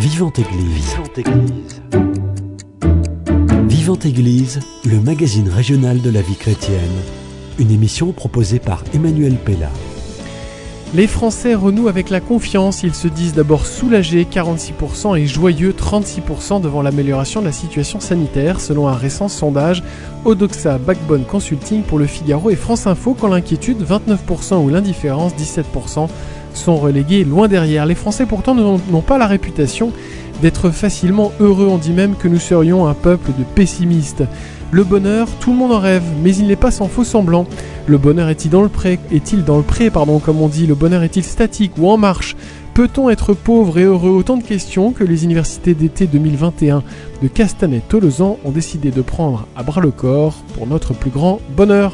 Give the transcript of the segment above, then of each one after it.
Vivante Église. Vivante Église, le magazine régional de la vie chrétienne. Une émission proposée par Emmanuel Pella. Les Français renouent avec la confiance. Ils se disent d'abord soulagés, 46%, et joyeux, 36% devant l'amélioration de la situation sanitaire, selon un récent sondage Odoxa Backbone Consulting pour Le Figaro et France Info, quand l'inquiétude, 29%, ou l'indifférence, 17%, sont relégués loin derrière. Les Français pourtant n'ont pas la réputation d'être facilement heureux. On dit même que nous serions un peuple de pessimistes. Le bonheur, tout le monde en rêve, mais il n'est pas sans faux semblant. Le bonheur est-il dans le pré, comme on dit? Le bonheur est-il statique ou en marche? Peut-on être pauvre et heureux? Autant de questions que les universités d'été 2021 de Castanet-Tolosan ont décidé de prendre à bras le corps pour notre plus grand bonheur.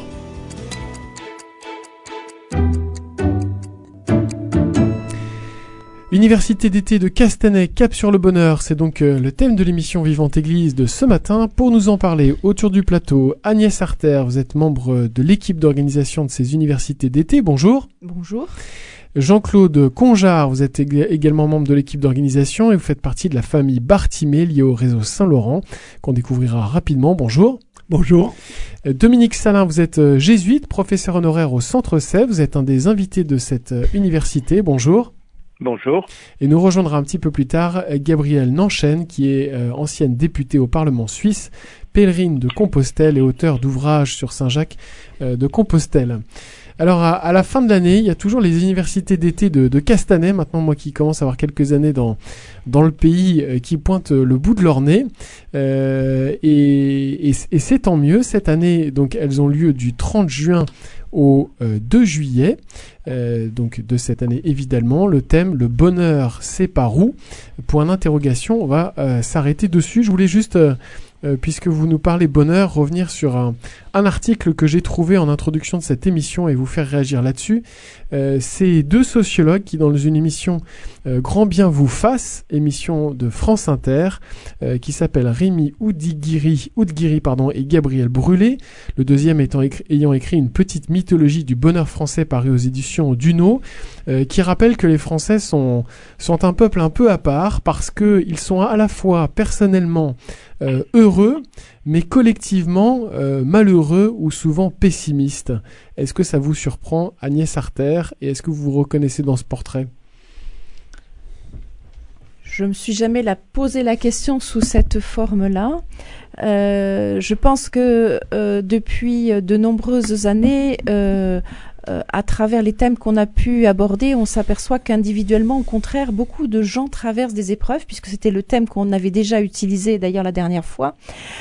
Université d'été de Castanet, cap sur le bonheur, c'est donc le thème de l'émission Vivante Église de ce matin. Pour nous en parler, autour du plateau, Agnès Arter, vous êtes membre de l'équipe d'organisation de ces universités d'été, bonjour. Bonjour. Jean-Claude Conjard, vous êtes également membre de l'équipe d'organisation et vous faites partie de la famille Bartimé liée au réseau Saint-Laurent, qu'on découvrira rapidement, bonjour. Bonjour. Dominique Salin, vous êtes jésuite, professeur honoraire au Centre Sèvres, vous êtes un des invités de cette université, bonjour. Bonjour. Et nous rejoindra un petit peu plus tard Gabrielle Nanchen, qui est ancienne députée au Parlement suisse, pèlerine de Compostelle et auteure d'ouvrages sur Saint-Jacques de Compostelle. Alors à la fin de l'année, il y a toujours les universités d'été de Castanet, maintenant moi qui commence à avoir quelques années dans le pays, qui pointent le bout de leur nez. Et c'est tant mieux. Cette année, donc elles ont lieu du 30 juin au 2 juillet, donc de cette année évidemment. Le thème, le bonheur, c'est par où? Point d'interrogation, on va s'arrêter dessus. Je voulais juste, puisque vous nous parlez bonheur, revenir sur un article que j'ai trouvé en introduction de cette émission et vous faire réagir là-dessus. C'est deux sociologues qui, dans une émission Grand bien vous fasse, émission de France Inter, qui s'appelle Rémi Oudguiri et Gabriel Brûlé, le deuxième ayant écrit une petite mythologie du bonheur français parue aux éditions Duno, qui rappelle que les Français sont un peuple un peu à part parce qu'ils sont à la fois personnellement heureux, mais collectivement malheureux ou souvent pessimistes. Est-ce que ça vous surprend, Agnès Arter, et est-ce que vous vous reconnaissez dans ce portrait? Je me suis jamais posé la question sous cette forme-là. Je pense que depuis de nombreuses années, à travers les thèmes qu'on a pu aborder, on s'aperçoit qu'individuellement, au contraire, beaucoup de gens traversent des épreuves, puisque c'était le thème qu'on avait déjà utilisé d'ailleurs la dernière fois.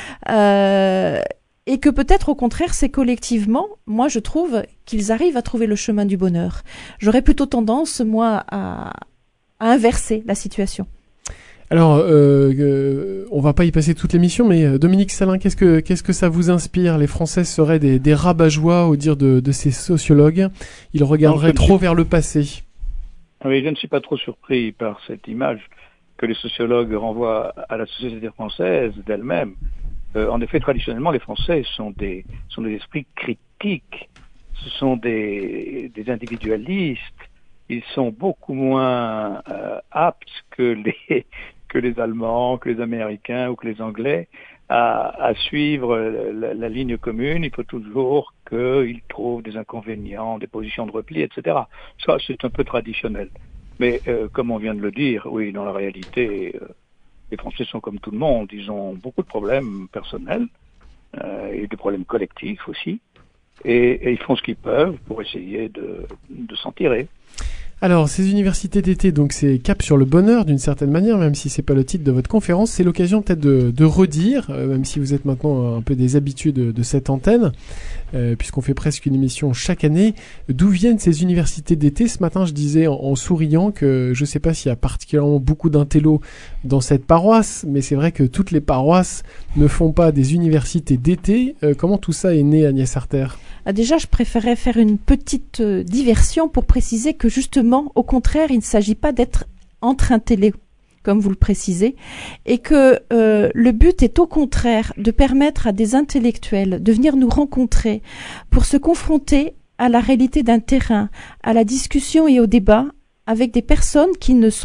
Et que peut-être au contraire, c'est collectivement, moi je trouve qu'ils arrivent à trouver le chemin du bonheur. J'aurais plutôt tendance, moi, à inverser la situation. Alors, on va pas y passer toute l'émission, mais Dominique Salin, qu'est-ce que ça vous inspire? Les Français seraient des rabat-joie au dire de ces sociologues. Ils regarderaient trop vers le passé. Oui, je ne suis pas trop surpris par cette image que les sociologues renvoient à la société française d'elle-même. En effet, traditionnellement, les Français sont des esprits critiques. Ce sont des individualistes. Ils sont beaucoup moins aptes que les Allemands, que les Américains ou que les Anglais à suivre la ligne commune. Il faut toujours qu'ils trouvent des inconvénients, des positions de repli, etc. Ça, c'est un peu traditionnel. Mais comme on vient de le dire, oui, dans la réalité, les Français sont comme tout le monde. Ils ont beaucoup de problèmes personnels et des problèmes collectifs aussi. Et ils font ce qu'ils peuvent pour essayer de s'en tirer. Alors, ces universités d'été, donc c'est cap sur le bonheur d'une certaine manière, même si c'est pas le titre de votre conférence, c'est l'occasion peut-être de redire, même si vous êtes maintenant un peu des habitués de cette antenne, puisqu'on fait presque une émission chaque année, d'où viennent ces universités d'été. Ce matin, je disais en souriant que je sais pas s'il y a particulièrement beaucoup d'intellos dans cette paroisse, mais c'est vrai que toutes les paroisses ne font pas des universités d'été. Comment tout ça est né, Agnès Arter? Déjà, je préférais faire une petite diversion pour préciser que justement, au contraire, il ne s'agit pas d'être entre intellos, comme vous le précisez, et que le but est au contraire de permettre à des intellectuels de venir nous rencontrer pour se confronter à la réalité d'un terrain, à la discussion et au débat avec des personnes qui ne sont pas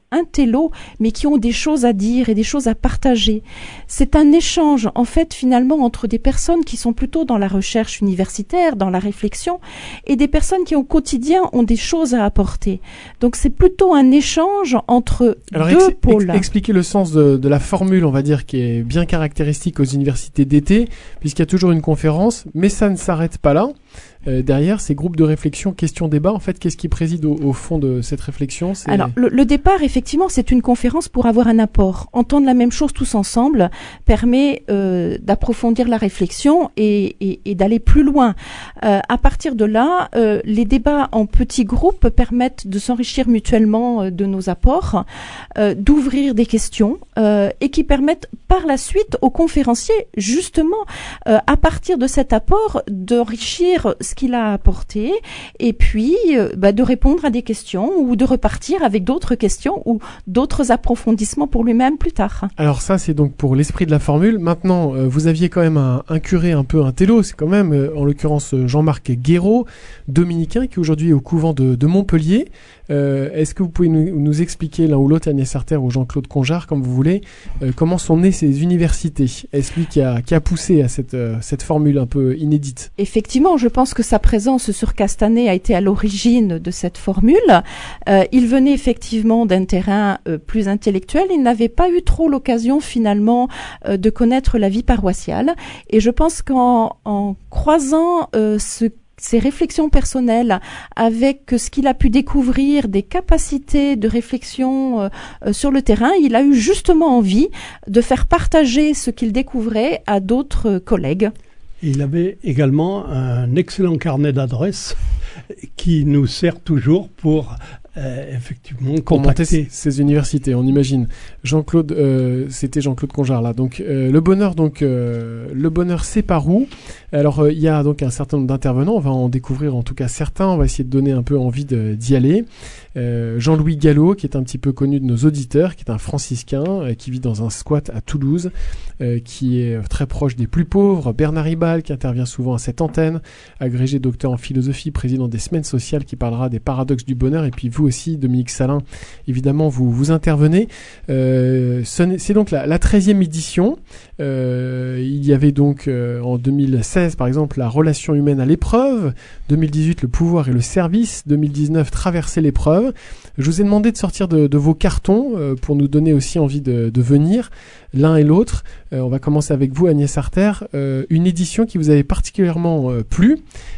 intello, mais qui ont des choses à dire et des choses à partager. C'est un échange, en fait, finalement, entre des personnes qui sont plutôt dans la recherche universitaire, dans la réflexion, et des personnes qui, au quotidien, ont des choses à apporter. Donc, c'est plutôt un échange entre deux pôles. Expliquez le sens de la formule, on va dire, qui est bien caractéristique aux universités d'été, puisqu'il y a toujours une conférence, mais ça ne s'arrête pas là. Derrière ces groupes de réflexion, questions-débats, en fait, qu'est-ce qui préside au fond de cette réflexion? Alors, le départ, effectivement, c'est une conférence pour avoir un apport. Entendre la même chose tous ensemble permet d'approfondir la réflexion et d'aller plus loin. À partir de là, les débats en petits groupes permettent de s'enrichir mutuellement de nos apports, d'ouvrir des questions et qui permettent par la suite aux conférenciers, justement, à partir de cet apport, d'enrichir ce qu'il a apporté et puis de répondre à des questions ou de repartir avec d'autres questions ou d'autres approfondissements pour lui-même plus tard. Alors ça, c'est donc pour l'esprit de la formule. Maintenant, vous aviez quand même un curé un peu un télo, c'est quand même, en l'occurrence, Jean-Marc Guéraud, dominicain, qui aujourd'hui est au couvent de Montpellier. Est-ce que vous pouvez nous expliquer l'un ou l'autre, Agnès Sarter ou Jean-Claude Conjar, comme vous voulez, comment sont nées ces universités? Est-ce lui qui a poussé à cette formule un peu inédite? Effectivement, je pense que sa présence sur Castanet a été à l'origine de cette formule. Il venait effectivement d'un terrain plus intellectuel. Il n'avait pas eu trop l'occasion finalement de connaître la vie paroissiale. Et je pense qu'en croisant ses réflexions personnelles avec ce qu'il a pu découvrir des capacités de réflexion sur le terrain, il a eu justement envie de faire partager ce qu'il découvrait à d'autres collègues. Il avait également un excellent carnet d'adresses qui nous sert toujours pour effectivement contacter ces universités, on imagine. Jean-Claude, c'était Jean-Claude Conjar là. Donc le bonheur, c'est par où? Alors il y a donc un certain nombre d'intervenants. On va en découvrir en tout cas certains. On va essayer de donner un peu envie d'y aller. Jean-Louis Gallo, qui est un petit peu connu de nos auditeurs, qui est un franciscain qui vit dans un squat à Toulouse, qui est très proche des plus pauvres. Bernard Ribal, qui intervient souvent à cette antenne, agrégé docteur en philosophie, président des semaines sociales, qui parlera des paradoxes du bonheur. Et puis vous aussi, Dominique Salin, évidemment, vous intervenez. C'est donc la 13e édition. Il y avait donc en 2016, par exemple, la relation humaine à l'épreuve. 2018, le pouvoir et le service. 2019, traverser l'épreuve. Je vous ai demandé de sortir de vos cartons pour nous donner aussi envie de venir, l'un et l'autre. On va commencer avec vous, Agnès Sarter. Une édition qui vous avait particulièrement plu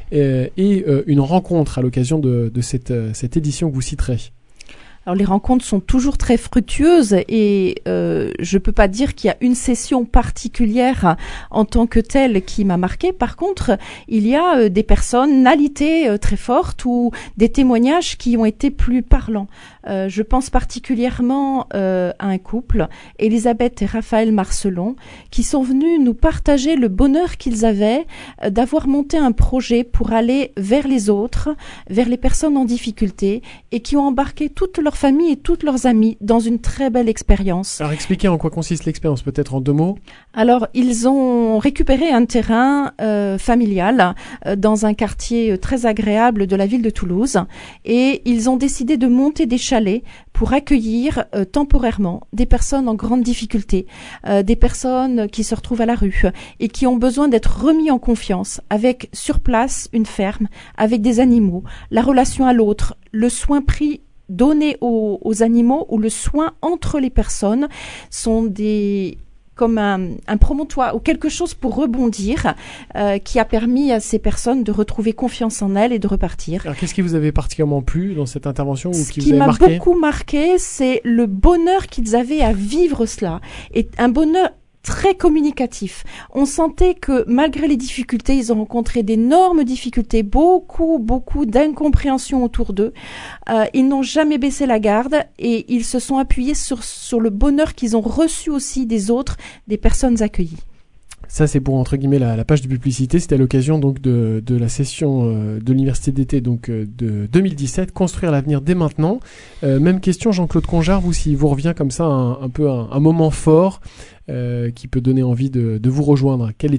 et une rencontre à l'occasion de cette édition que vous citerez. Alors les rencontres sont toujours très fructueuses et je peux pas dire qu'il y a une session particulière en tant que telle qui m'a marquée. Par contre, il y a des personnalités très fortes ou des témoignages qui ont été plus parlants. Je pense particulièrement à un couple, Elisabeth et Raphaël Marcelon, qui sont venus nous partager le bonheur qu'ils avaient d'avoir monté un projet pour aller vers les autres, vers les personnes en difficulté et qui ont embarqué toute leur famille et toutes leurs amis dans une très belle expérience. Alors expliquez en quoi consiste l'expérience, peut-être en 2 mots. Alors ils ont récupéré un terrain familial dans un quartier très agréable de la ville de Toulouse et ils ont décidé de monter des chalets pour accueillir temporairement des personnes en grande difficulté, des personnes qui se retrouvent à la rue et qui ont besoin d'être remis en confiance avec sur place une ferme, avec des animaux, la relation à l'autre, le soin pris donné aux animaux ou le soin entre les personnes sont comme un promontoire ou quelque chose pour rebondir qui a permis à ces personnes de retrouver confiance en elles et de repartir. Alors qu'est-ce qui vous avait particulièrement plu dans cette intervention ou qui vous avait marqué ? Ce qui m'a beaucoup marqué, c'est le bonheur qu'ils avaient à vivre cela. Et un bonheur très communicatif. On sentait que malgré les difficultés, ils ont rencontré d'énormes difficultés, beaucoup d'incompréhension autour d'eux. Ils n'ont jamais baissé la garde et ils se sont appuyés sur le bonheur qu'ils ont reçu aussi des autres, des personnes accueillies. Ça, c'est pour, entre guillemets, la page de publicité. C'était à l'occasion donc de la session de l'université d'été donc de 2017, construire l'avenir dès maintenant. Même question, Jean-Claude Conjar, vous, s'il vous revient comme ça un moment fort qui peut donner envie de vous rejoindre, quel est-il ?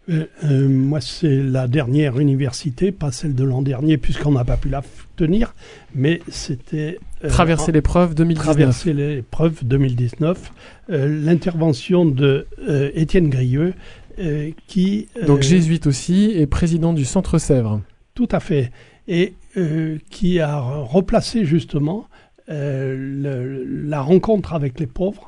Moi, c'est la dernière université, pas celle de l'an dernier, puisqu'on n'a pas pu la tenir, mais c'était... Traverser l'épreuve 2019. Traverser l'épreuve 2019. L'intervention de Étienne Grieux, qui... Donc jésuite aussi, et président du Centre Sèvres. Tout à fait. Et qui a replacé justement la rencontre avec les pauvres,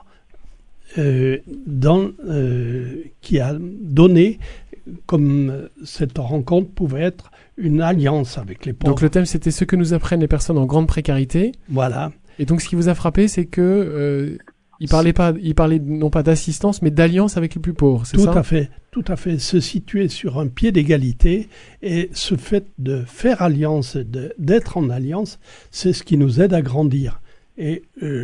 qui a donné, comme cette rencontre pouvait être une alliance avec les pauvres. Donc le thème, c'était ce que nous apprennent les personnes en grande précarité. Voilà. Et donc ce qui vous a frappé, c'est que il parlait non pas d'assistance, mais d'alliance avec les plus pauvres, c'est ça ? Tout à fait. Se situer sur un pied d'égalité, et ce fait de faire alliance, d'être en alliance, c'est ce qui nous aide à grandir. Et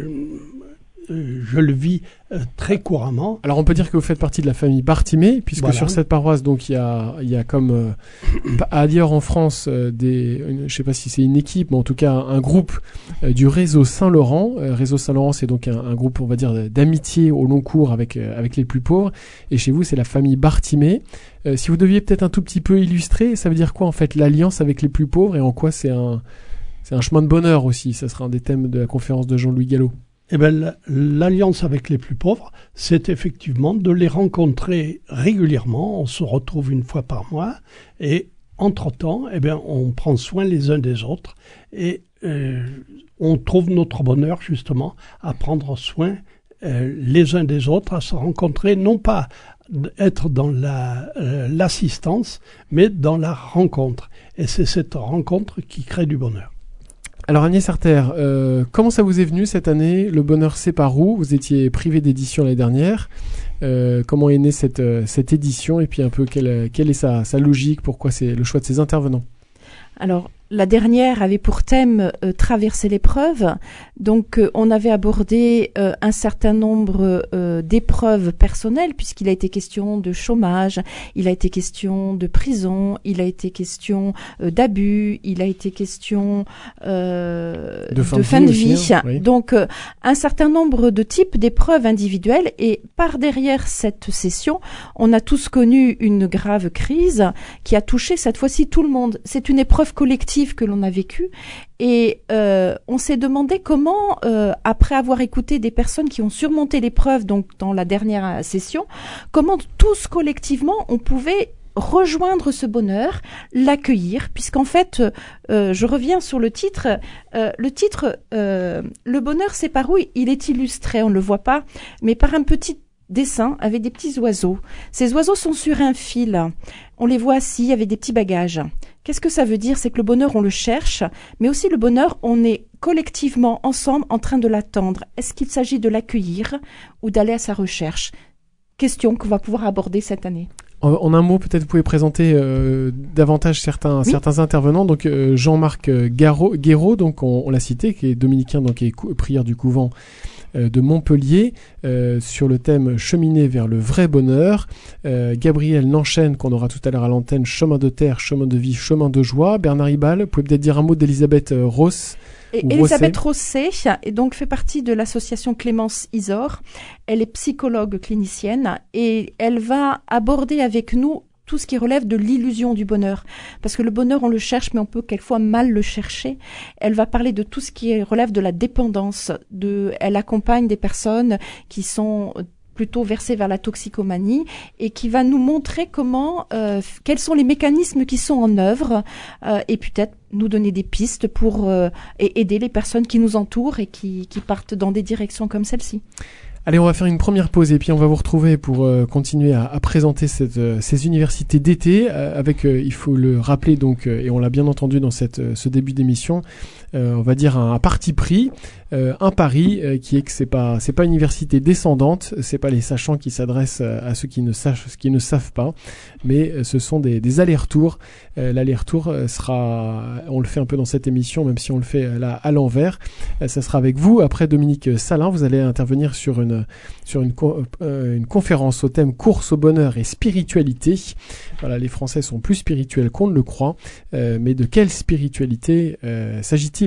je le vis très couramment. Alors on peut dire que vous faites partie de la famille Bartimée, puisque sur cette paroisse, donc il y a comme ailleurs en France je sais pas si c'est une équipe, mais en tout cas un groupe du réseau Saint-Laurent. Réseau Saint-Laurent, c'est donc un groupe, on va dire, d'amitié au long cours avec les plus pauvres. Et chez vous, c'est la famille Bartimée. Si vous deviez peut-être un tout petit peu illustrer, ça veut dire quoi en fait l'alliance avec les plus pauvres, et en quoi c'est un chemin de bonheur aussi? Ça sera un des thèmes de la conférence de Jean-Louis Gallo. Eh bien, l'alliance avec les plus pauvres, c'est effectivement de les rencontrer régulièrement. On se retrouve une fois par mois, et entre-temps, eh bien, on prend soin les uns des autres, et on trouve notre bonheur justement à prendre soin les uns des autres, à se rencontrer, non pas être dans l'assistance, mais dans la rencontre. Et c'est cette rencontre qui crée du bonheur. Alors Agnès Arter, comment ça vous est venu cette année? Le bonheur, c'est par où? Vous étiez privé d'édition l'année dernière. Comment est née cette édition, et puis un peu quelle est sa logique? Pourquoi c'est le choix de ces intervenants? Alors, la dernière avait pour thème traverser l'épreuve. Donc, on avait abordé un certain nombre d'épreuves personnelles, puisqu'il a été question de chômage, il a été question de prison, il a été question d'abus, il a été question de fin de vie. Aussi, hein, oui. Donc, un certain nombre de types d'épreuves individuelles. Et par derrière cette session, on a tous connu une grave crise qui a touché cette fois-ci tout le monde. C'est une épreuve collective que l'on a vécu, et on s'est demandé comment, après avoir écouté des personnes qui ont surmonté l'épreuve, donc dans la dernière session, comment tous collectivement on pouvait rejoindre ce bonheur, l'accueillir, puisqu'en fait, je reviens sur le titre. Le bonheur, c'est par où? Il est illustré, on ne le voit pas, mais par un petit dessin avec des petits oiseaux. Ces oiseaux sont sur un fil. On les voit assis avec des petits bagages. Qu'est-ce que ça veut dire? C'est que le bonheur, on le cherche, mais aussi le bonheur, on est collectivement, ensemble, en train de l'attendre. Est-ce qu'il s'agit de l'accueillir ou d'aller à sa recherche? Question qu'on va pouvoir aborder cette année. En un mot, peut-être vous pouvez présenter davantage certains intervenants. Donc Jean-Marc Guéraud, donc on l'a cité, qui est dominicain, donc qui est prieur du couvent de Montpellier, sur le thème cheminer vers le vrai bonheur. Gabriel Nanchaine, qu'on aura tout à l'heure à l'antenne, chemin de terre, chemin de vie, chemin de joie. Bernard Hibal, vous pouvez peut-être dire un mot d'Elisabeth Ross. Et Elisabeth Rosset, et donc fait partie de l'association Clémence Isor. Elle est psychologue clinicienne, et elle va aborder avec nous tout ce qui relève de l'illusion du bonheur. Parce que le bonheur, on le cherche, mais on peut quelquefois mal le chercher. Elle va parler de tout ce qui relève de la dépendance. Elle accompagne des personnes qui sont plutôt versées vers la toxicomanie, et qui va nous montrer quels sont les mécanismes qui sont en œuvre, et peut-être nous donner des pistes pour aider les personnes qui nous entourent et qui partent dans des directions comme celle-ci. Allez, on va faire une première pause, et puis on va vous retrouver pour continuer à présenter ces universités d'été avec, il faut le rappeler donc, et on l'a bien entendu dans ce début d'émission, on va dire un parti pris, un pari qui est que c'est pas une université descendante, c'est pas les sachants qui s'adressent à ceux qui ne savent pas, mais ce sont des allers-retours. L'aller-retour sera, on le fait un peu dans cette émission, même si on le fait là à l'envers. Ça sera avec vous après Dominique Salin. Vous allez intervenir sur une conférence au thème course au bonheur et spiritualité. Voilà, les Français sont plus spirituels qu'on ne le croit, mais de quelle spiritualité s'agit-il?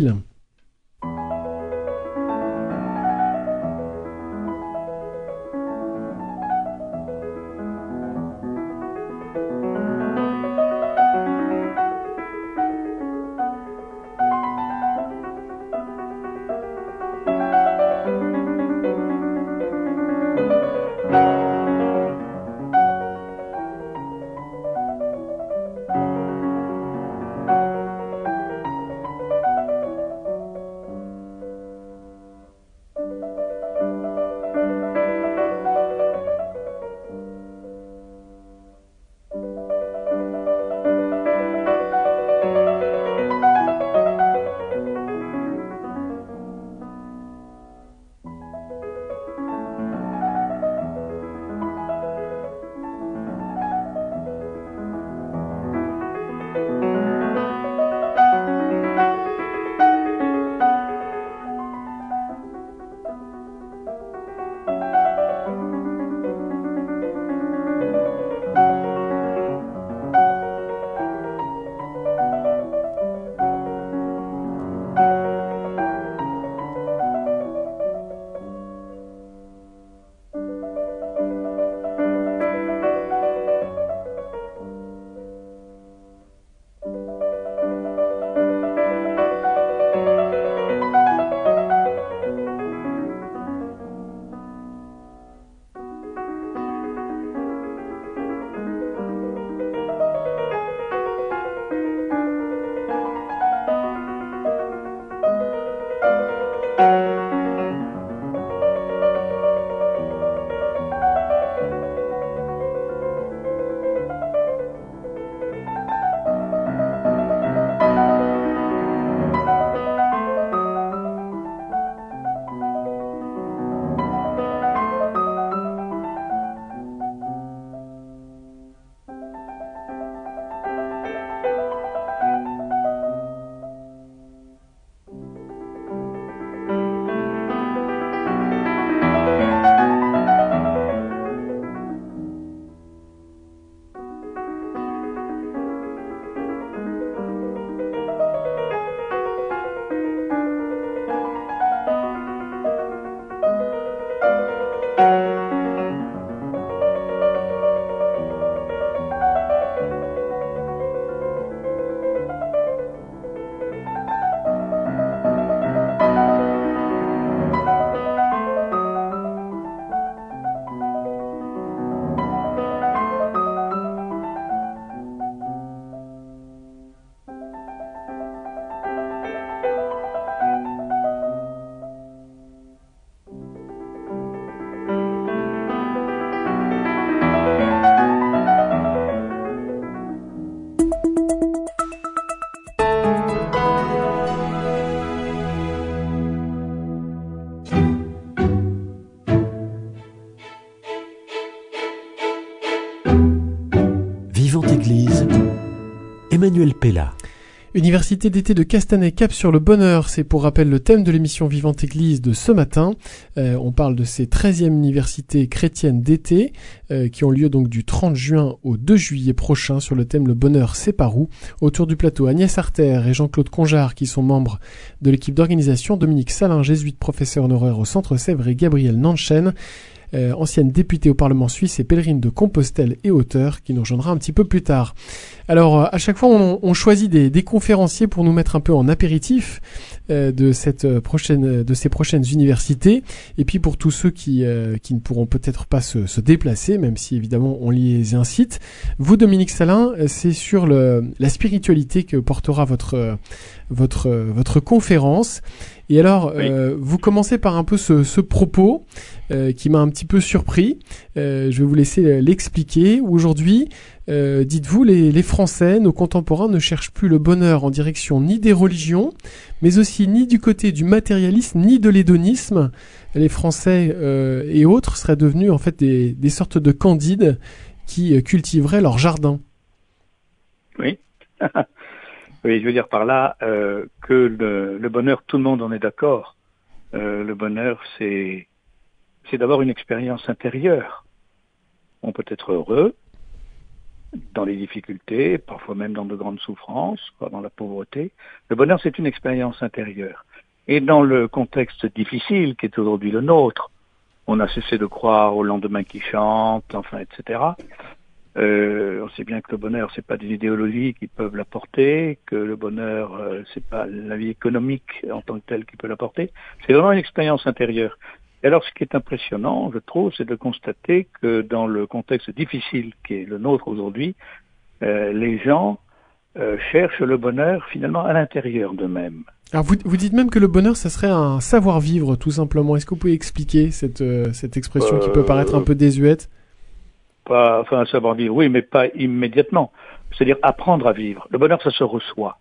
Emmanuel Pella. Université d'été de Castanet, cap sur le bonheur, c'est pour rappel le thème de l'émission Vivante Église de ce matin. On parle de ces 13e universités chrétiennes d'été qui ont lieu donc du 30 juin au 2 juillet prochain sur le thème Le bonheur c'est par où. Autour du plateau, Agnès Arter et Jean-Claude Conjard qui sont membres de l'équipe d'organisation, Dominique Salin, jésuite professeur honoraire au Centre Sèvres et Gabrielle Nanchen, ancienne députée au Parlement suisse et pèlerine de Compostelle et auteur, qui nous rejoindra un petit peu plus tard. Alors, à chaque fois, on choisit des conférenciers pour nous mettre un peu en apéritif de ces prochaines universités. Et puis pour tous ceux qui ne pourront peut-être pas se déplacer, même si évidemment on les incite. Vous, Dominique Salin, c'est sur la spiritualité que portera votre conférence. Et alors, oui. Vous commencez par un peu ce propos qui m'a un petit peu surpris. Je vais vous laisser l'expliquer. Aujourd'hui, dites-vous, les Français, nos contemporains, ne cherchent plus le bonheur en direction ni des religions, mais aussi ni du côté du matérialisme, ni de l'hédonisme. Les Français et autres seraient devenus en fait des sortes de candides qui cultiveraient leur jardin. Oui. Oui, je veux dire par là que le bonheur, tout le monde en est d'accord. Le bonheur, c'est d'abord une expérience intérieure. On peut être heureux dans les difficultés, parfois même dans de grandes souffrances, dans la pauvreté. Le bonheur, c'est une expérience intérieure. Et dans le contexte difficile qui est aujourd'hui le nôtre, on a cessé de croire au lendemain qui chante, enfin, etc. On sait bien que le bonheur, c'est pas des idéologies qui peuvent l'apporter, que le bonheur, c'est pas la vie économique en tant que telle qui peut l'apporter. C'est vraiment une expérience intérieure. Et alors, ce qui est impressionnant, je trouve, c'est de constater que dans le contexte difficile qui est le nôtre aujourd'hui, les gens cherchent le bonheur finalement à l'intérieur d'eux-mêmes. Alors vous dites même que le bonheur, ça serait un savoir-vivre, tout simplement. Est-ce que vous pouvez expliquer cette expression qui peut paraître un peu désuète? Un savoir-vivre, oui, mais pas immédiatement. C'est-à-dire apprendre à vivre. Le bonheur, ça se reçoit.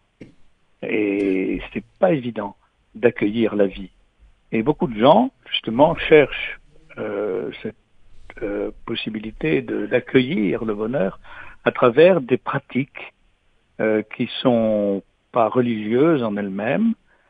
Et c'est pas évident d'accueillir la vie. Et beaucoup de gens, justement, cherchent cette possibilité d'accueillir le bonheur à travers des pratiques qui sont pas religieuses en elles-mêmes,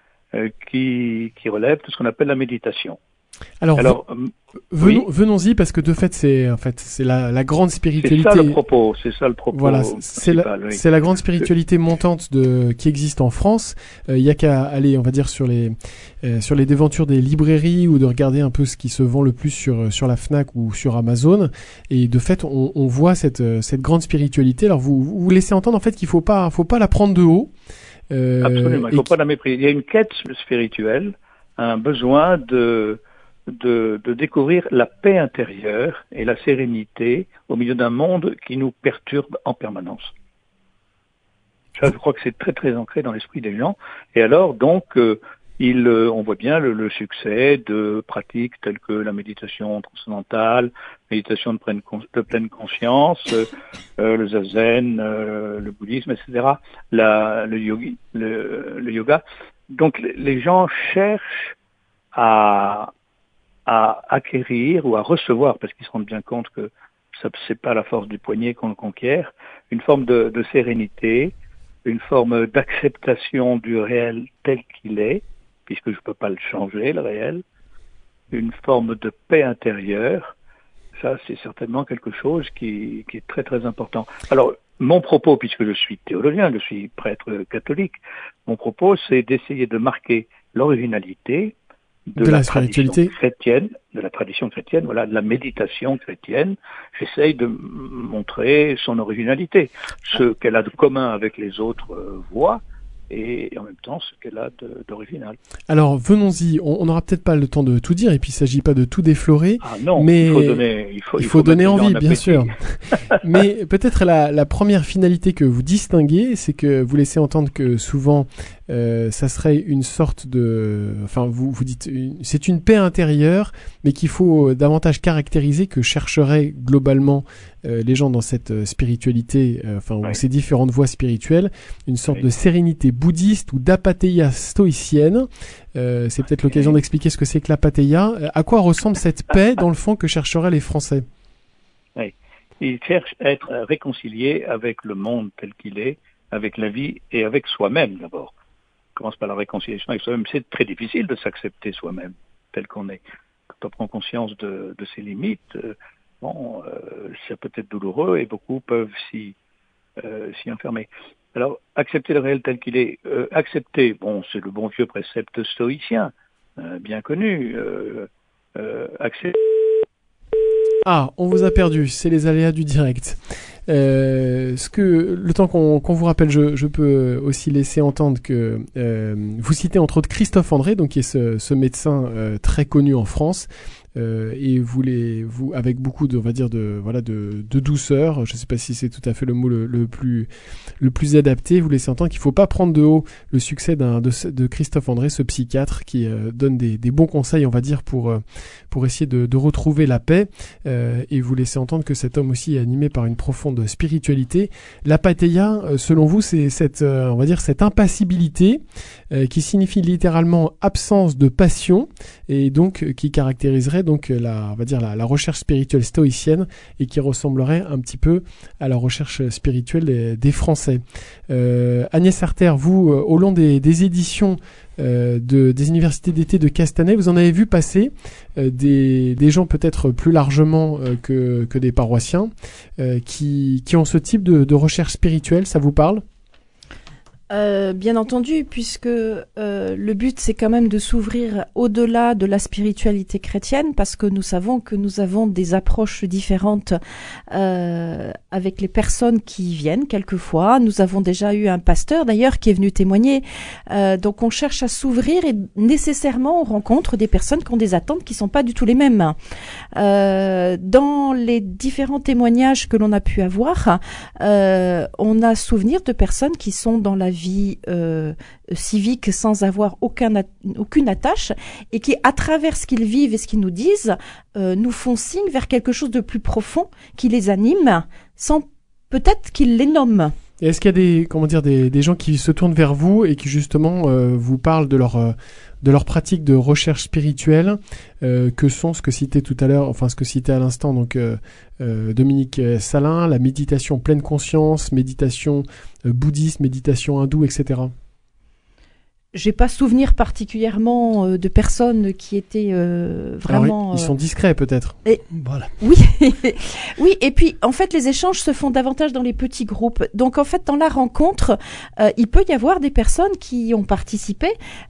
qui relèvent de ce qu'on appelle la méditation. Alors venons-y, parce que de fait c'est la grande spiritualité. C'est ça le propos. Voilà, c'est la grande spiritualité montante qui existe en France. Il y a qu'à aller, on va dire, sur les déventures des librairies ou de regarder un peu ce qui se vend le plus sur la Fnac ou sur Amazon. Et de fait, on voit cette grande spiritualité. Alors vous laissez entendre en fait qu'il faut pas la prendre de haut. Absolument, il faut pas la mépriser. Il y a une quête spirituelle, un besoin de découvrir la paix intérieure et la sérénité au milieu d'un monde qui nous perturbe en permanence. Ça, je crois que c'est très très ancré dans l'esprit des gens. Et alors, donc, on voit bien le succès de pratiques telles que la méditation transcendantale, méditation de pleine conscience, le zazen, le bouddhisme, etc., le yoga. Donc, les gens cherchent à acquérir ou à recevoir, parce qu'ils se rendent bien compte que ça c'est pas la force du poignet qu'on le conquiert, une forme de sérénité, une forme d'acceptation du réel tel qu'il est, puisque je peux pas le changer, le réel, une forme de paix intérieure. Ça, c'est certainement quelque chose qui est très très important. Alors, mon propos, puisque je suis théologien, je suis prêtre catholique, mon propos, c'est d'essayer de marquer l'originalité de la spiritualité chrétienne, de la tradition chrétienne, voilà, de la méditation chrétienne. J'essaye de montrer son originalité, ce qu'elle a de commun avec les autres voies, et en même temps ce qu'elle a d'original. Alors venons-y, on n'aura peut-être pas le temps de tout dire, et puis il ne s'agit pas de tout déflorer. Ah non, mais il faut donner envie, bien sûr. Mais peut-être la première finalité que vous distinguez, c'est que vous laissez entendre que souvent ça serait une sorte de... Enfin, vous dites, c'est une paix intérieure, mais qu'il faut davantage caractériser, que chercheraient globalement les gens dans cette spiritualité, ou ces différentes voies spirituelles, une sorte de sérénité bouddhiste ou d'apathéia stoïcienne. C'est peut-être l'occasion d'expliquer ce que c'est que l'apathéia. À quoi ressemble cette paix, dans le fond, que chercheraient les Français? Oui. Ils cherchent à être réconciliés avec le monde tel qu'il est, avec la vie et avec soi-même d'abord. On commence par la réconciliation avec soi-même. C'est très difficile de s'accepter soi-même tel qu'on est. Quand on prend conscience de ses limites, c'est peut-être douloureux et beaucoup peuvent s'y enfermer. Alors, accepter le réel tel qu'il est, accepter, c'est le bon vieux précepte stoïcien, bien connu, accepter. Ah, on vous a perdu, c'est les aléas du direct. Le temps qu'on vous rappelle, je peux aussi laisser entendre que vous citez entre autres Christophe André, donc qui est ce médecin très connu en France. Et vous avec beaucoup de douceur, je sais pas si c'est tout à fait le mot le plus adapté, vous laissez entendre qu'il faut pas prendre de haut le succès de Christophe André, ce psychiatre qui donne des bons conseils, on va dire, pour essayer de retrouver la paix, et vous laissez entendre que cet homme aussi est animé par une profonde spiritualité. L'apatheia, selon vous, c'est cette impassibilité qui signifie littéralement absence de passion, et donc qui caractériserait donc la recherche spirituelle stoïcienne, et qui ressemblerait un petit peu à la recherche spirituelle des Français. Agnès Artère, vous, au long des éditions des universités d'été de Castanet, vous en avez vu passer des gens peut-être plus largement que des paroissiens qui ont ce type de recherche spirituelle. Ça vous parle ? Bien entendu, puisque le but c'est quand même de s'ouvrir au-delà de la spiritualité chrétienne, parce que nous savons que nous avons des approches différentes avec les personnes qui y viennent quelquefois. Nous avons déjà eu un pasteur d'ailleurs qui est venu témoigner. Donc on cherche à s'ouvrir, et nécessairement on rencontre des personnes qui ont des attentes qui sont pas du tout les mêmes. Dans les différents témoignages que l'on a pu avoir, on a souvenir de personnes qui sont dans la vie civique sans avoir aucune attache, et qui, à travers ce qu'ils vivent et ce qu'ils nous disent, nous font signe vers quelque chose de plus profond qui les anime, sans peut-être qu'ils les nomment. Et est-ce qu'il y a des gens qui se tournent vers vous et qui justement vous parlent de leur pratique de recherche spirituelle, que sont ce que citait à l'instant donc Dominique Salin, la méditation pleine conscience, méditation bouddhiste, méditation hindoue, etc. J'ai pas souvenir particulièrement de personnes qui étaient vraiment. Alors, ils sont discrets peut-être. Voilà. Oui, oui. Et puis en fait, les échanges se font davantage dans les petits groupes. Donc en fait, dans la rencontre, il peut y avoir des personnes qui ont participé,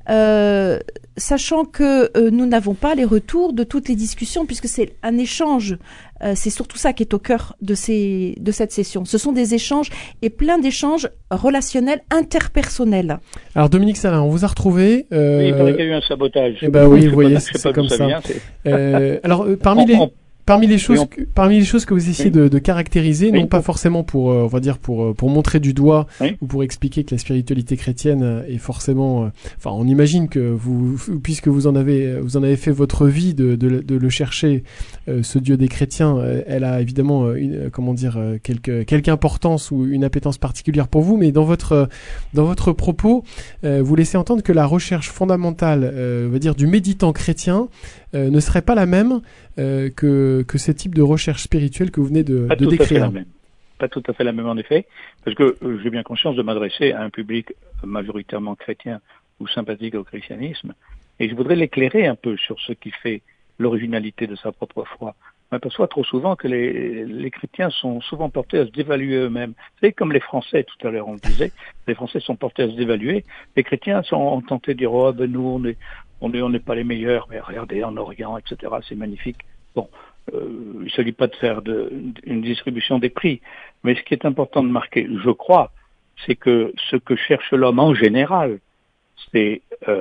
sachant que nous n'avons pas les retours de toutes les discussions, puisque c'est un échange. C'est surtout ça qui est au cœur de cette session. Ce sont des échanges, et plein d'échanges relationnels, interpersonnels. Alors Dominique Salin, on vous a retrouvé. Oui, il paraît qu'il y a eu un sabotage. Oui, vous voyez, c'est comme ça. Alors parmi les choses que vous essayez de caractériser, non pas forcément pour montrer du doigt ou pour expliquer que la spiritualité chrétienne est forcément, on imagine que vous, puisque vous en avez fait votre vie de le chercher, ce Dieu des chrétiens, elle a évidemment quelque importance ou une appétence particulière pour vous, mais dans votre propos, vous laissez entendre que la recherche fondamentale, du méditant chrétien, ne serait pas la même que ce type de recherche spirituelle que vous venez de décrire. Pas tout à fait la même en effet, parce que j'ai bien conscience de m'adresser à un public majoritairement chrétien ou sympathique au christianisme, et je voudrais l'éclairer un peu sur ce qui fait l'originalité de sa propre foi. On aperçoit trop souvent que les chrétiens sont souvent portés à se dévaluer eux-mêmes. C'est comme les Français, tout à l'heure on le disait, les Français sont portés à se dévaluer, les chrétiens sont tentés de dire « Oh, nous, on n'est pas les meilleurs, mais regardez, en Orient, etc., c'est magnifique. » Bon, il ne s'agit pas de faire une distribution des prix, mais ce qui est important de marquer, je crois, c'est que ce que cherche l'homme en général, c'est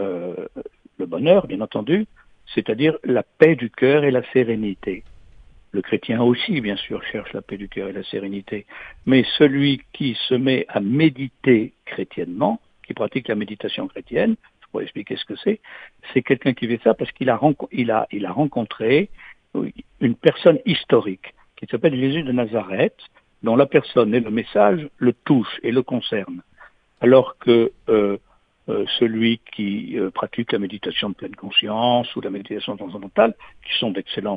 le bonheur, bien entendu, c'est-à-dire la paix du cœur et la sérénité. Le chrétien aussi, bien sûr, cherche la paix du cœur et la sérénité, mais celui qui se met à méditer chrétiennement, qui pratique la méditation chrétienne, pour expliquer ce que c'est quelqu'un qui fait ça parce qu'il a rencontré une personne historique qui s'appelle Jésus de Nazareth, dont la personne et le message le touchent et le concernent. Alors que celui qui pratique la méditation de pleine conscience ou la méditation transcendantale, qui sont d'excellentes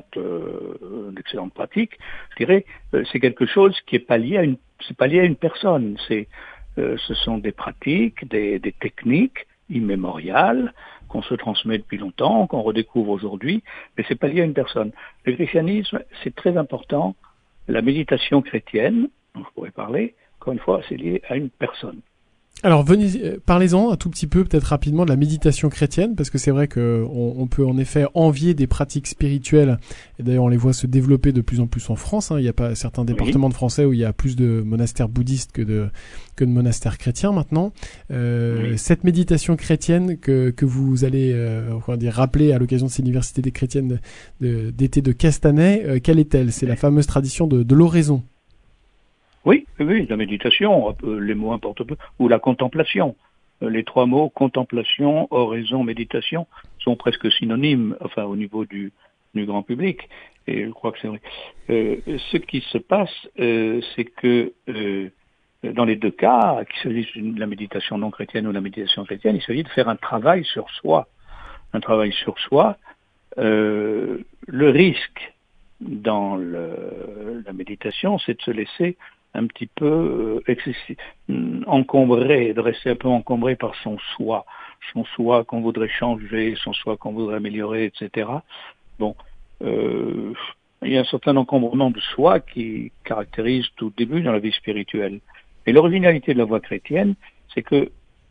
pratiques, je dirais, c'est quelque chose qui est pas lié à une personne. C'est Ce sont des pratiques, des techniques immémoriales qu'on se transmet depuis longtemps, qu'on redécouvre aujourd'hui, mais c'est pas lié à une personne. Le christianisme, c'est très important. La méditation chrétienne, dont je pourrais parler, encore une fois, c'est lié à une personne. Alors, parlez-en un tout petit peu, peut-être rapidement, de la méditation chrétienne, parce que c'est vrai qu'on peut en effet envier des pratiques spirituelles, et d'ailleurs on les voit se développer de plus en plus en France. Il n'y a pas certains départements de Français où il y a plus de monastères bouddhistes que de monastères chrétiens maintenant. Cette méditation chrétienne que vous allez rappeler à l'occasion de cette université des chrétiennes d'été de Castanet, quelle est-elle? C'est la fameuse tradition de l'oraison. Oui, la méditation, les mots importent peu, ou la contemplation. Les trois mots, contemplation, oraison, méditation, sont presque synonymes, enfin au niveau du grand public, et je crois que c'est vrai. Ce qui se passe, c'est que dans les deux cas, qu'il s'agisse de la méditation non chrétienne ou de la méditation chrétienne, il s'agit de faire un travail sur soi. Un travail sur soi. Le risque dans la méditation, c'est de se laisser un petit peu encombré, de rester un peu encombré par son soi qu'on voudrait changer, son soi qu'on voudrait améliorer, etc. Bon, il y a un certain encombrement de soi qui caractérise tout début dans la vie spirituelle. Et l'originalité de la voie chrétienne, c'est que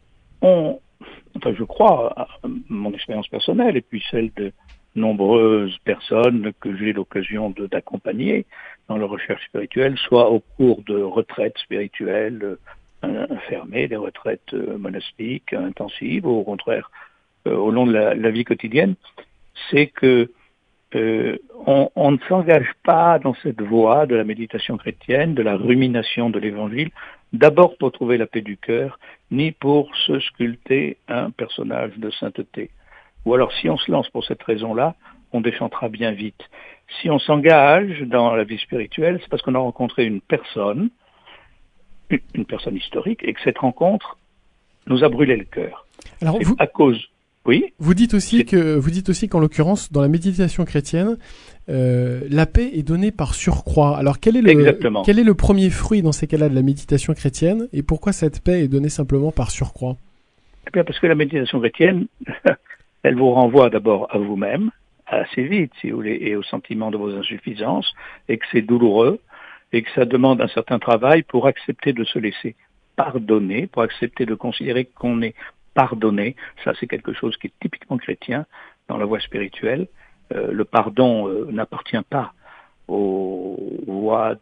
je crois, à mon expérience personnelle et puis celle de nombreuses personnes que j'ai l'occasion d'accompagner dans leur recherche spirituelle, soit au cours de retraites spirituelles fermées, des retraites monastiques, intensives, ou au contraire au long de la vie quotidienne, c'est que on ne s'engage pas dans cette voie de la méditation chrétienne, de la rumination de l'évangile, d'abord pour trouver la paix du cœur, ni pour se sculpter un personnage de sainteté. Ou alors, si on se lance pour cette raison-là, on déchantera bien vite. Si on s'engage dans la vie spirituelle, c'est parce qu'on a rencontré une personne historique, et que cette rencontre nous a brûlé le cœur. Alors, Oui. Vous dites aussi qu'en l'occurrence, dans la méditation chrétienne, la paix est donnée par surcroît. Alors, quel est le premier fruit dans ces cas-là de la méditation chrétienne, et pourquoi cette paix est donnée simplement par surcroît? Eh bien, parce que la méditation chrétienne, elle vous renvoie d'abord à vous-même, assez vite, si vous voulez, et au sentiment de vos insuffisances, et que c'est douloureux, et que ça demande un certain travail pour accepter de se laisser pardonner, pour accepter de considérer qu'on est pardonné. Ça, c'est quelque chose qui est typiquement chrétien dans la voie spirituelle. Le pardon n'appartient pas aux voies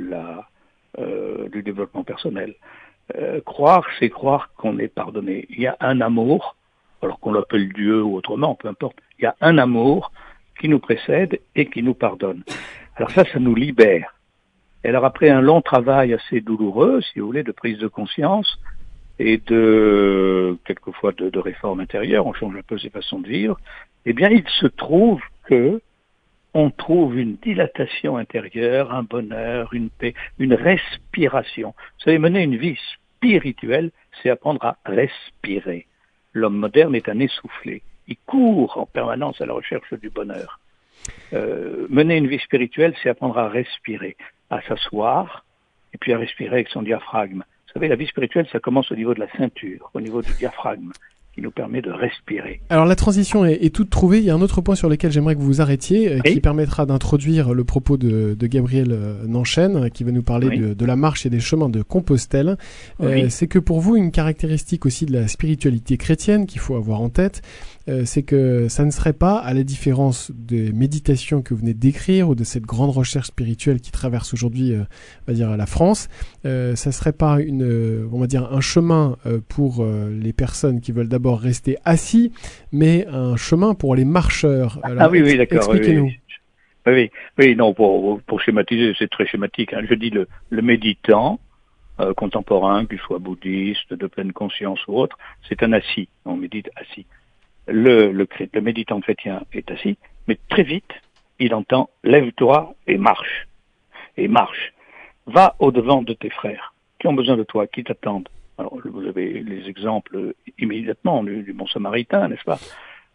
du développement personnel. Croire, c'est croire qu'on est pardonné. Il y a un amour, alors qu'on l'appelle Dieu ou autrement, peu importe. Il y a un amour qui nous précède et qui nous pardonne. Alors ça nous libère. Et alors après un long travail assez douloureux, si vous voulez, de prise de conscience et quelquefois de réforme intérieure, on change un peu ses façons de vivre, eh bien il se trouve que on trouve une dilatation intérieure, un bonheur, une paix, une respiration. Vous savez, mener une vie spirituelle, c'est apprendre à respirer. L'homme moderne est un essoufflé. Il court en permanence à la recherche du bonheur. Mener une vie spirituelle, c'est apprendre à respirer, à s'asseoir, et puis à respirer avec son diaphragme. Vous savez, la vie spirituelle, ça commence au niveau de la ceinture, au niveau du diaphragme, qui nous permet de respirer. Alors la transition est toute trouvée. Il y a un autre point sur lequel j'aimerais que vous vous arrêtiez, qui permettra d'introduire le propos de Gabriel Nanchen, qui va nous parler de la marche et des chemins de Compostelle. C'est que pour vous, une caractéristique aussi de la spiritualité chrétienne qu'il faut avoir en tête, c'est que ça ne serait pas, à la différence des méditations que vous venez de décrire ou de cette grande recherche spirituelle qui traverse aujourd'hui, on va dire, la France, ça serait pas un chemin pour les personnes qui veulent d'abord rester assis, mais un chemin pour les marcheurs. Alors, oui, d'accord. Expliquez-nous. Oui, non, pour schématiser, c'est très schématique. Je dis le méditant contemporain, qu'il soit bouddhiste, de pleine conscience ou autre, c'est un assis. On médite assis. Le méditant chrétien est assis, mais très vite, il entend « lève-toi et marche ». Et marche. Va au-devant de tes frères, qui ont besoin de toi, qui t'attendent. Alors, vous avez les exemples immédiatement du bon samaritain, n'est-ce pas?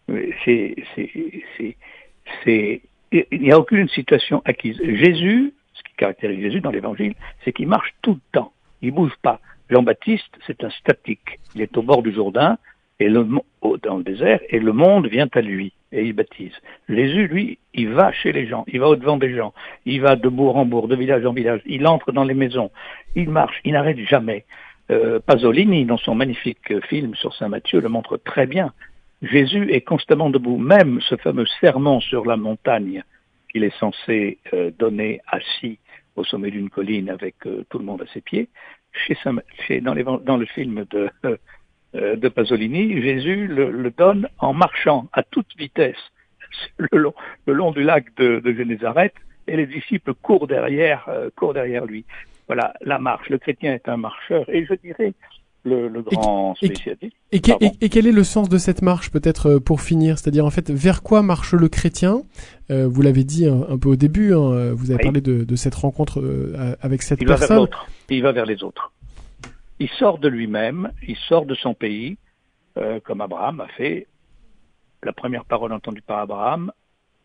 Il n'y a aucune situation acquise. Jésus, ce qui caractérise Jésus dans l'évangile, c'est qu'il marche tout le temps. Il bouge pas. Jean-Baptiste, c'est un statique. Il est au bord du Jourdain, et dans le désert, et le monde vient à lui, et il baptise. Jésus, lui, il va chez les gens, il va au-devant des gens, il va de bourg en bourg, de village en village, il entre dans les maisons, il marche, il n'arrête jamais. Pasolini, dans son magnifique film sur Saint Matthieu, le montre très bien. Jésus est constamment debout, même ce fameux sermon sur la montagne qu'il est censé donner assis au sommet d'une colline avec tout le monde à ses pieds. Dans le film de Pasolini, Jésus le donne en marchant à toute vitesse le long du lac de Génézareth, et les disciples courent derrière lui. Voilà, la marche. Le chrétien est un marcheur, et je dirais le grand spécialiste. Et quel est le sens de cette marche, peut-être pour finir? C'est-à-dire, en fait, vers quoi marche le chrétien? Vous l'avez dit un peu au début, hein, vous avez parlé de cette rencontre avec cette personne. Il va vers l'autre, il va vers les autres. Il sort de lui-même, il sort de son pays, comme Abraham a fait. La première parole entendue par Abraham,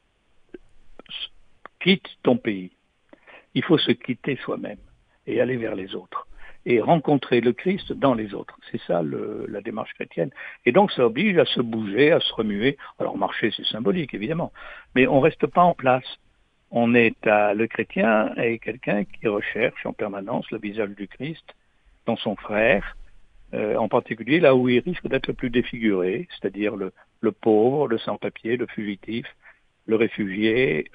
quitte ton pays. Il faut se quitter soi-même et aller vers les autres et rencontrer le Christ dans les autres. C'est ça la démarche chrétienne. Et donc ça oblige à se bouger, à se remuer. Alors marcher, c'est symbolique, évidemment, mais on reste pas en place. Le chrétien est quelqu'un qui recherche en permanence le visage du Christ dans son frère, en particulier là où il risque d'être le plus défiguré, c'est-à-dire le pauvre, le sans-papier, le fugitif, le réfugié,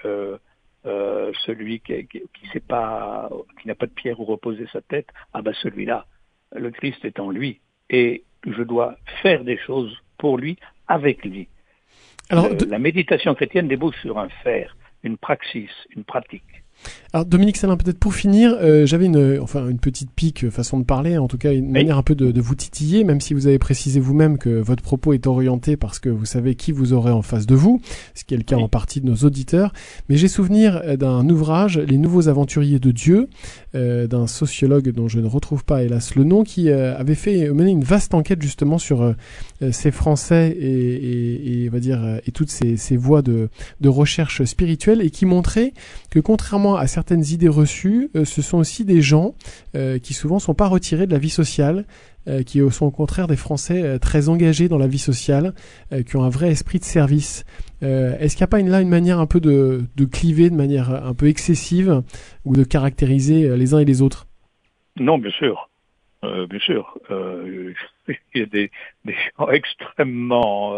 celui qui n'a pas de pierre où reposer sa tête. Celui-là, le Christ est en lui, et je dois faire des choses pour lui, avec lui. Alors, la méditation chrétienne débouche sur un faire, une praxis, une pratique. Alors Dominique Salin, peut-être pour finir, j'avais une petite pique façon de parler, en tout cas une manière un peu de vous titiller, même si vous avez précisé vous-même que votre propos est orienté parce que vous savez qui vous aurez en face de vous, ce qui est le cas en partie de nos auditeurs. Mais j'ai souvenir d'un ouvrage, Les Nouveaux Aventuriers de Dieu, d'un sociologue dont je ne retrouve pas hélas le nom, qui avait mené une vaste enquête justement sur ces Français et on va dire et toutes ces voies de recherche spirituelle, et qui montrait que contrairement à certaines idées reçues, ce sont aussi des gens qui souvent sont pas retirés de la vie sociale, qui sont au contraire des Français très engagés dans la vie sociale, qui ont un vrai esprit de service. Est-ce qu'il n'y a pas une manière un peu de cliver de manière un peu excessive, ou de caractériser les uns et les autres? Non, bien sûr. Bien sûr. Il y a des gens extrêmement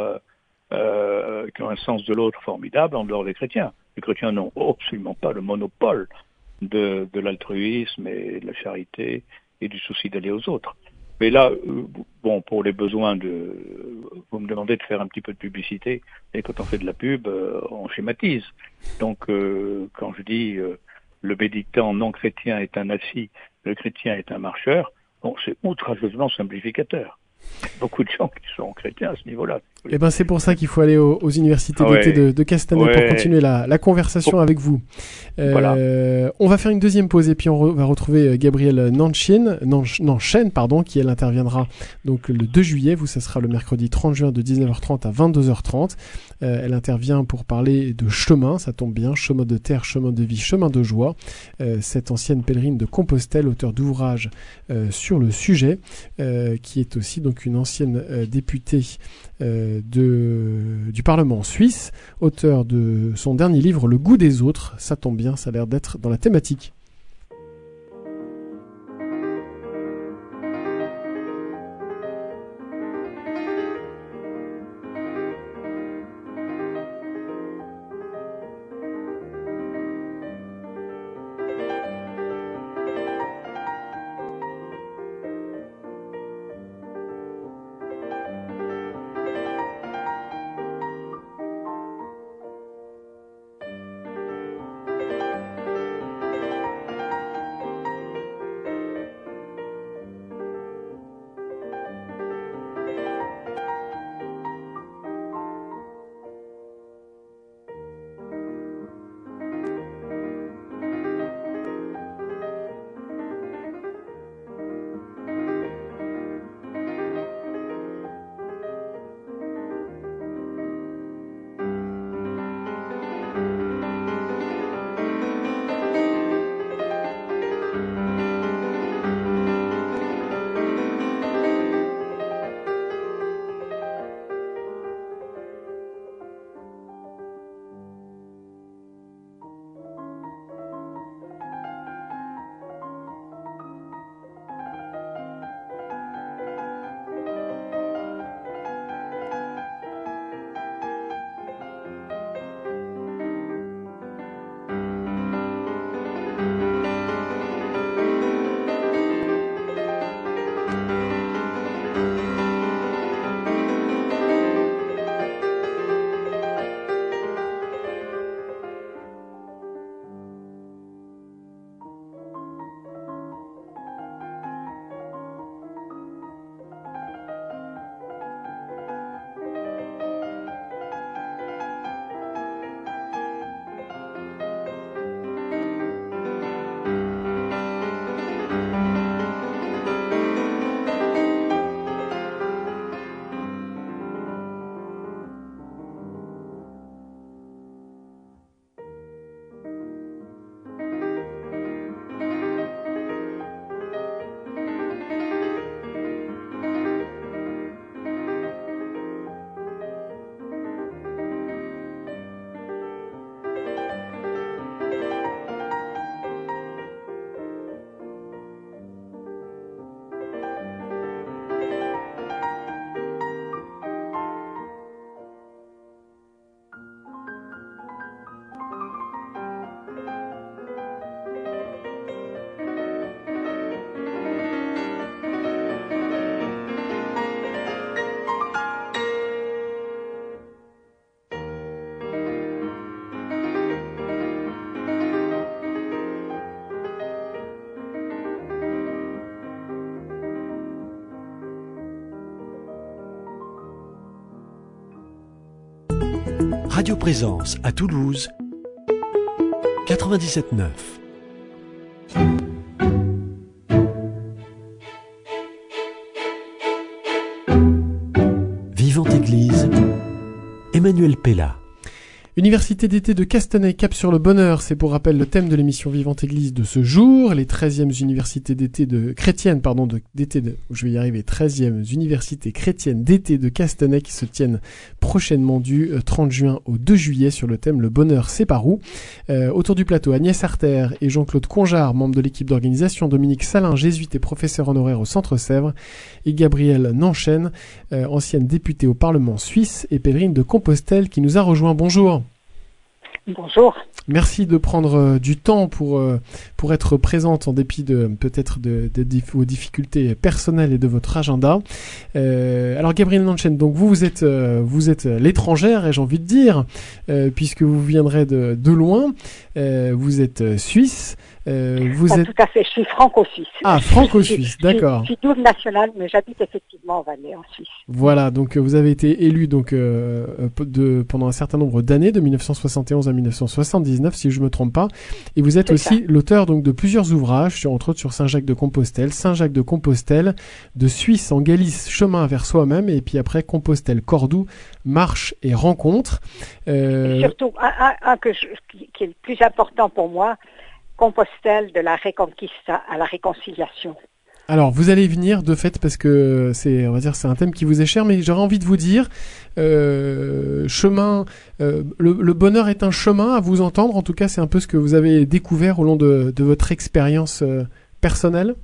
qui ont un sens de l'autre formidable en dehors des chrétiens. Les chrétiens n'ont absolument pas le monopole de l'altruisme et de la charité et du souci d'aller aux autres. Mais là, pour les besoins vous me demandez de faire un petit peu de publicité, et quand on fait de la pub, on schématise. Donc, quand je dis le méditant non chrétien est un assis, le chrétien est un marcheur, c'est outrageusement simplificateur. Beaucoup de gens qui sont chrétiens à ce niveau-là. Eh ben, c'est pour ça qu'il faut aller aux universités d'été de Castanet pour continuer la conversation avec vous. Voilà. On va faire une deuxième pause, et puis on va retrouver Gabrielle Nanchen, qui elle interviendra donc le 2 juillet. Ça sera le mercredi 30 juin de 19h30 à 22h30. Elle intervient pour parler de chemin, ça tombe bien, chemin de terre, chemin de vie, chemin de joie. Cette ancienne pèlerine de Compostelle, auteure d'ouvrages sur le sujet, qui est aussi donc une ancienne députée du Parlement suisse, auteur de son dernier livre Le goût des autres. Ça tombe bien, ça a l'air d'être dans la thématique. Radio Présence à Toulouse, 97.9. Vivante Église, Emmanuel Pella. Université d'été de Castanet, Cap sur le bonheur, c'est pour rappel le thème de l'émission Vivante Église de ce jour. Les 13e universités d'été chrétiennes d'été de Castanet qui se tiennent prochainement du 30 juin au 2 juillet sur le thème Le bonheur c'est par où. Autour du plateau, Agnès Artère et Jean-Claude Conjard, membres de l'équipe d'organisation, Dominique Salin, jésuite et professeur honoraire au Centre Sèvres, et Gabrielle Nanchen, ancienne députée au Parlement suisse et pèlerine de Compostelle qui nous a rejoint. Bonjour. Bonjour. Merci de prendre du temps pour être présente en dépit de peut-être vos difficultés personnelles et de votre agenda. Alors Gabrielle Nanchen, donc vous êtes l'étrangère, ai-je envie de dire, puisque vous viendrez de loin. Vous êtes suisse. Tout à fait, je suis franco-suisse. Ah, franco-suisse, d'accord. Je suis double nationale, mais j'habite effectivement en Valais, en Suisse. Voilà, donc vous avez été élu pendant un certain nombre d'années, de 1971 à 1979, si je me trompe pas. Et vous êtes aussi l'auteur donc de plusieurs ouvrages, entre autres sur Saint-Jacques-de-Compostelle, de Suisse en Galice, chemin vers soi-même, et puis après Compostelle, Cordoue, marche et rencontre. Et surtout, qui est le plus important pour moi, Compostelle de la Reconquista à la réconciliation. Alors, vous allez venir de fait parce que c'est un thème qui vous est cher, mais j'aurais envie de vous dire, le bonheur est un chemin à vous entendre. En tout cas, c'est un peu ce que vous avez découvert au long de votre expérience personnelle.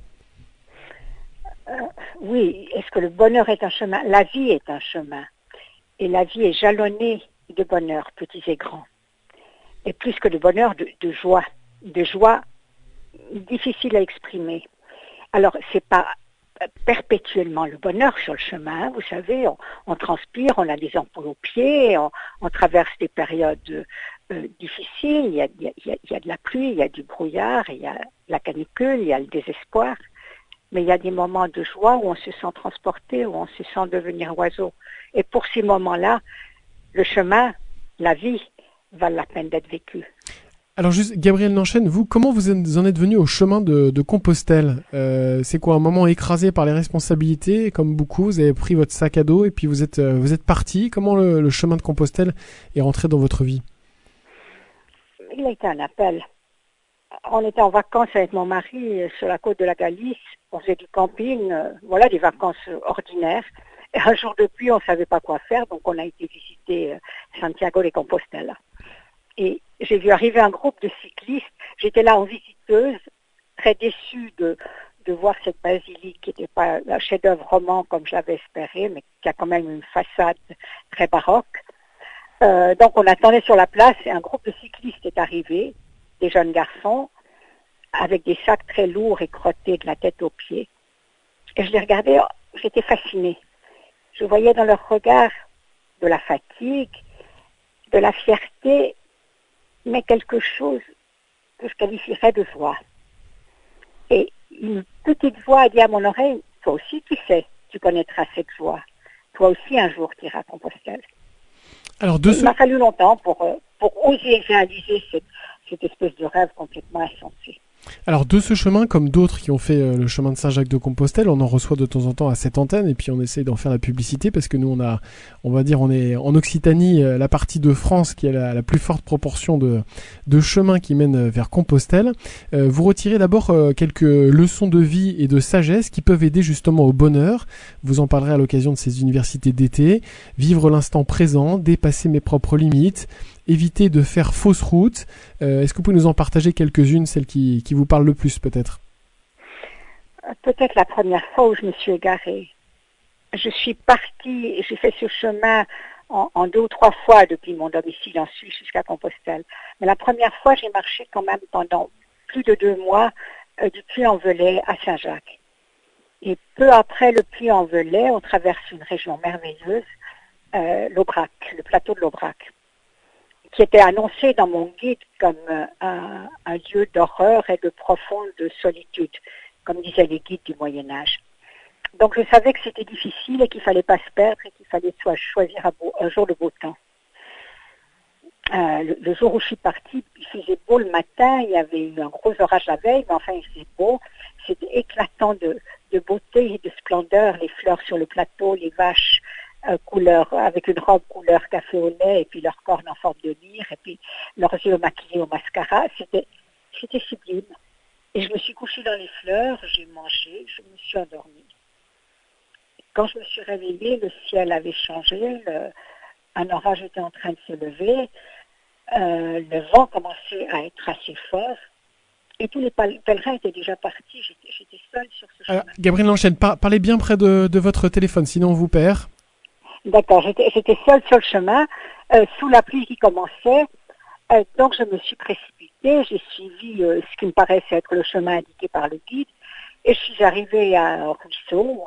Oui, est-ce que le bonheur est un chemin? La vie est un chemin. Et la vie est jalonnée de bonheur, petits et grands. Et plus que de bonheur, de joie. De joie difficile à exprimer. Alors, c'est pas perpétuellement le bonheur sur le chemin. Vous savez, on transpire, on a des ampoules aux pieds, on traverse des périodes difficiles. Il y a de la pluie, il y a du brouillard, il y a la canicule, il y a le désespoir. Mais il y a des moments de joie où on se sent transporté, où on se sent devenir oiseau. Et pour ces moments-là, le chemin, la vie, valent la peine d'être vécu. Alors juste, Gabrielle Nanchen, vous, comment vous en êtes venu au chemin de Compostelle? C'est quoi, un moment écrasé par les responsabilités, comme beaucoup, vous avez pris votre sac à dos et puis vous êtes parti? Comment le chemin de Compostelle est rentré dans votre vie? Il a été un appel. On était en vacances avec mon mari sur la côte de la Galice, on faisait du camping, des vacances ordinaires. Et un jour de pluie, on ne savait pas quoi faire, donc on a été visiter Santiago de Compostela. Et j'ai vu arriver un groupe de cyclistes. J'étais là en visiteuse, très déçue de voir cette basilique qui n'était pas un chef-d'œuvre roman comme je l'avais espéré, mais qui a quand même une façade très baroque. Donc on attendait sur la place et un groupe de cyclistes est arrivé, des jeunes garçons, avec des sacs très lourds et crottés de la tête aux pieds. Et je les regardais, j'étais fascinée. Je voyais dans leur regard de la fatigue, de la fierté, mais quelque chose que je qualifierais de joie. Et une petite voix a dit à mon oreille, toi aussi tu sais, tu connaîtras cette joie. Toi aussi un jour tu iras à Compostelle. Alors, il m'a fallu longtemps pour oser réaliser cette espèce de rêve complètement insensé. Alors de ce chemin, comme d'autres qui ont fait le chemin de Saint-Jacques-de-Compostelle, on en reçoit de temps en temps à cette antenne et puis on essaye d'en faire la publicité parce que nous on est en Occitanie, la partie de France qui a la plus forte proportion de chemins qui mènent vers Compostelle. Vous retirez d'abord quelques leçons de vie et de sagesse qui peuvent aider justement au bonheur. Vous en parlerez à l'occasion de ces universités d'été. Vivre l'instant présent, dépasser mes propres limites, éviter de faire fausse route. Est-ce que vous pouvez nous en partager quelques-unes, celles qui vous parlent le plus peut-être? Peut-être la première fois où je me suis égarée. Je suis partie, j'ai fait ce chemin en 2 ou 3 fois depuis mon domicile en Suisse jusqu'à Compostelle. Mais la première fois, j'ai marché quand même pendant plus de 2 mois du Puy-en-Velay à Saint-Jacques. Et peu après le Puy-en-Velay, on traverse une région merveilleuse, l'Aubrac, le plateau de l'Aubrac, qui était annoncé dans mon guide comme un lieu d'horreur et de profonde solitude, comme disaient les guides du Moyen-Âge. Donc je savais que c'était difficile et qu'il ne fallait pas se perdre et qu'il fallait choisir un jour le beau temps. le jour où je suis partie, il faisait beau le matin, il y avait eu un gros orage la veille, mais enfin il faisait beau. C'était éclatant de beauté et de splendeur, les fleurs sur le plateau, les vaches couleur, avec une robe couleur café au lait, et puis leurs cornes en forme de lyre, et puis leurs yeux maquillés au mascara. C'était sublime. Et je me suis couchée dans les fleurs, j'ai mangé, je me suis endormie. Quand je me suis réveillée, le ciel avait changé, un orage était en train de se lever, le vent commençait à être assez fort, et tous les pèlerins étaient déjà partis, j'étais seule sur ce chemin. Gabrielle Lanchaine, parlez bien près de votre téléphone, sinon on vous perd. D'accord, j'étais seule sur le chemin, sous la pluie qui commençait, donc je me suis précipitée, j'ai suivi ce qui me paraissait être le chemin indiqué par le guide, et je suis arrivée à un ruisseau où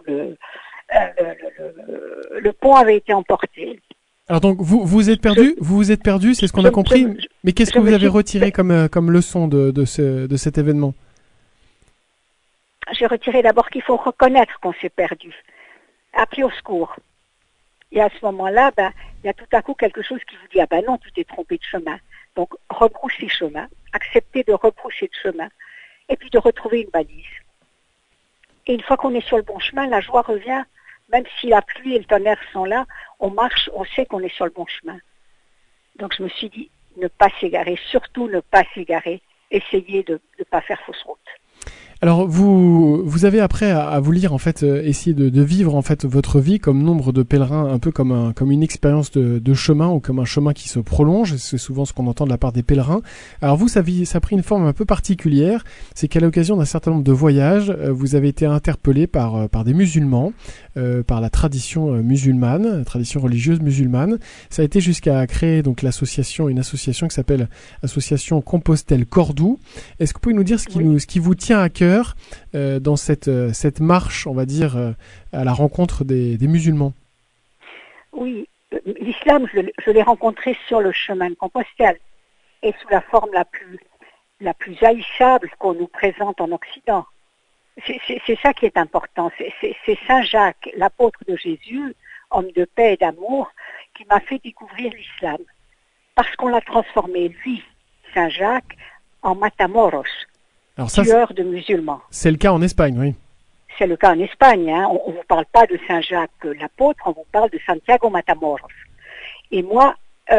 le pont avait été emporté. Alors donc vous êtes perdu, c'est ce qu'on a compris. Mais qu'est-ce que vous avez retiré comme leçon de cet événement? J'ai retiré d'abord qu'il faut reconnaître qu'on s'est perdu, appeler au secours. Et à ce moment-là, il y a tout à coup quelque chose qui vous dit ah ben non, tu t'es trompé de chemin. Donc rebrousser chemin, accepter de rebrousser de chemin, et puis de retrouver une balise. Et une fois qu'on est sur le bon chemin, la joie revient. Même si la pluie et le tonnerre sont là, on marche, on sait qu'on est sur le bon chemin. Donc je me suis dit, ne pas s'égarer, surtout ne pas s'égarer, essayer de ne pas faire fausse route. Alors vous avez après à vous lire en fait, essayer de vivre en fait votre vie comme nombre de pèlerins, un peu comme une expérience de chemin ou comme un chemin qui se prolonge. C'est souvent ce qu'on entend de la part des pèlerins. Alors vous, ça a pris une forme un peu particulière. C'est qu'à l'occasion d'un certain nombre de voyages, vous avez été interpellé par des musulmans, par la tradition musulmane, la tradition religieuse musulmane. Ça a été jusqu'à créer donc une association qui s'appelle Association Compostelle Cordoue. Est-ce que vous pouvez nous dire ce qui vous tient à cœur dans cette marche, on va dire, à la rencontre des musulmans? Oui, l'islam, je l'ai rencontré sur le chemin de Compostelle et sous la forme la plus haïssable qu'on nous présente en Occident. C'est ça qui est important. C'est Saint Jacques, l'apôtre de Jésus, homme de paix et d'amour, qui m'a fait découvrir l'islam. Parce qu'on l'a transformé, lui, Saint Jacques, en Matamoros. Alors ça, tueur de musulmans. C'est le cas en Espagne, oui. C'est le cas en Espagne. Hein. On ne vous parle pas de Saint Jacques l'apôtre, on vous parle de Santiago Matamoros. Et moi, je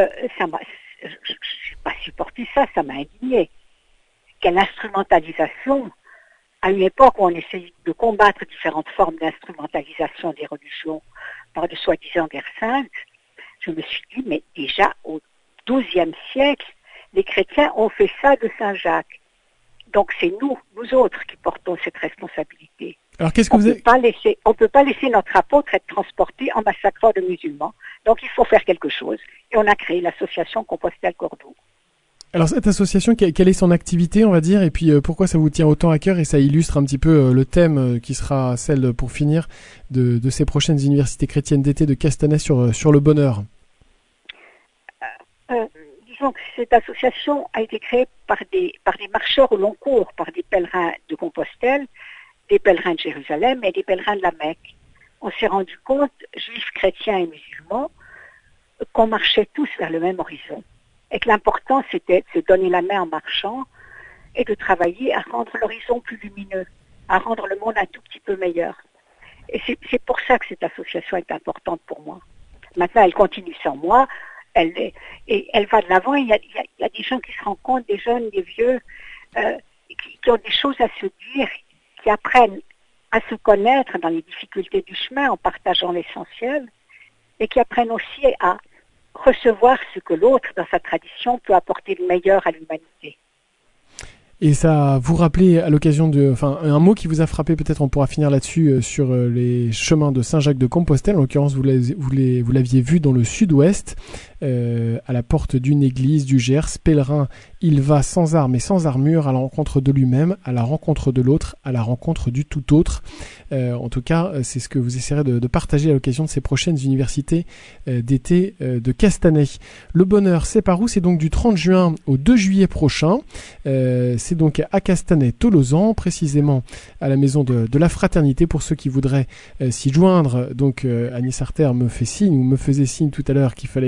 n'ai pas supporté ça, ça m'a indigné. Quelle instrumentalisation. À une époque où on essayait de combattre différentes formes d'instrumentalisation des religions par de soi-disant guerres saintes, je me suis dit, mais déjà au XIIe siècle, les chrétiens ont fait ça de Saint Jacques. Donc c'est nous autres, qui portons cette responsabilité. Alors qu'est-ce que on ne peut pas laisser notre apôtre être transporté en massacrant de musulmans. Donc il faut faire quelque chose. Et on a créé l'association Compostelle Cordoue. Alors cette association, quelle est son activité, on va dire, et puis pourquoi ça vous tient autant à cœur, et ça illustre un petit peu le thème qui sera celle, pour finir, de ces prochaines universités chrétiennes d'été de Castanet sur le bonheur. Disons que cette association a été créée par des marcheurs au long cours, par des pèlerins de Compostelle, des pèlerins de Jérusalem et des pèlerins de la Mecque. On s'est rendu compte, juifs, chrétiens et musulmans, qu'on marchait tous vers le même horizon. Et que l'important, c'était de se donner la main en marchant et de travailler à rendre l'horizon plus lumineux, à rendre le monde un tout petit peu meilleur. Et c'est pour ça que cette association est importante pour moi. Maintenant, elle continue sans moi, elle va de l'avant. Il y a des gens qui se rencontrent, des jeunes, des vieux, qui ont des choses à se dire, qui apprennent à se connaître dans les difficultés du chemin en partageant l'essentiel, et qui apprennent aussi à recevoir ce que l'autre, dans sa tradition, peut apporter de meilleur à l'humanité. Et ça vous rappelez à l'occasion un mot qui vous a frappé, peut-être on pourra finir là-dessus, sur les chemins de Saint-Jacques de Compostelle. En l'occurrence, vous l'aviez vu dans le sud-ouest, à la porte d'une église du Gers. Pèlerin, il va sans armes et sans armure à la rencontre de lui-même, à la rencontre de l'autre, à la rencontre du tout autre. En tout cas, c'est ce que vous essayerez de partager à l'occasion de ces prochaines universités d'été de Castanet. Le bonheur, c'est par où? C'est donc du 30 juin au 2 juillet prochain. C'est donc à Castanet-Tolosan, précisément à la maison de la Fraternité, pour ceux qui voudraient s'y joindre. Donc Agnès Arter me faisait signe tout à l'heure qu'il fallait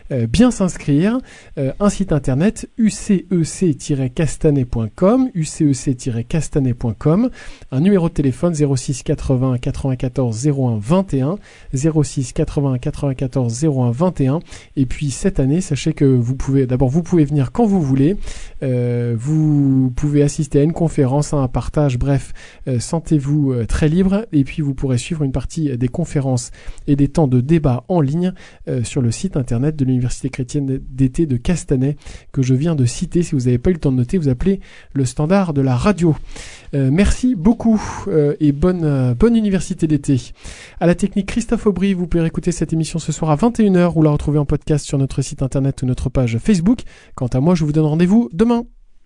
bien s'inscrire. Un site internet ucec-castanet.com, ucec-castanet.com, un numéro de téléphone 06 80 94 01 21, 06 80 94 01 21. Et puis cette année, sachez que vous pouvez venir quand vous voulez. Vous pouvez assister à une conférence, à un partage, bref, sentez-vous très libre. Et puis vous pourrez suivre une partie des conférences et des temps de débat en ligne sur le site internet de l'Université chrétienne d'été de Castanet que je viens de citer. Si vous n'avez pas eu le temps de noter, vous appelez le standard de la radio. Merci beaucoup et bonne université d'été. À la technique, Christophe Aubry. Vous pouvez écouter cette émission ce soir à 21h ou la retrouver en podcast sur notre site internet ou notre page Facebook. Quant à moi, je vous donne rendez-vous demain.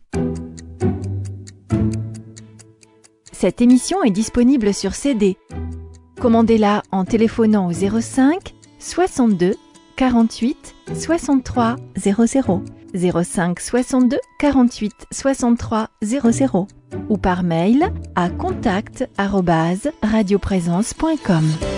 Cette émission est disponible sur CD. Commandez-la en téléphonant au 05 62 48 63 00, 05 62 48 63 00 ou par mail à contact@radioprésence.com.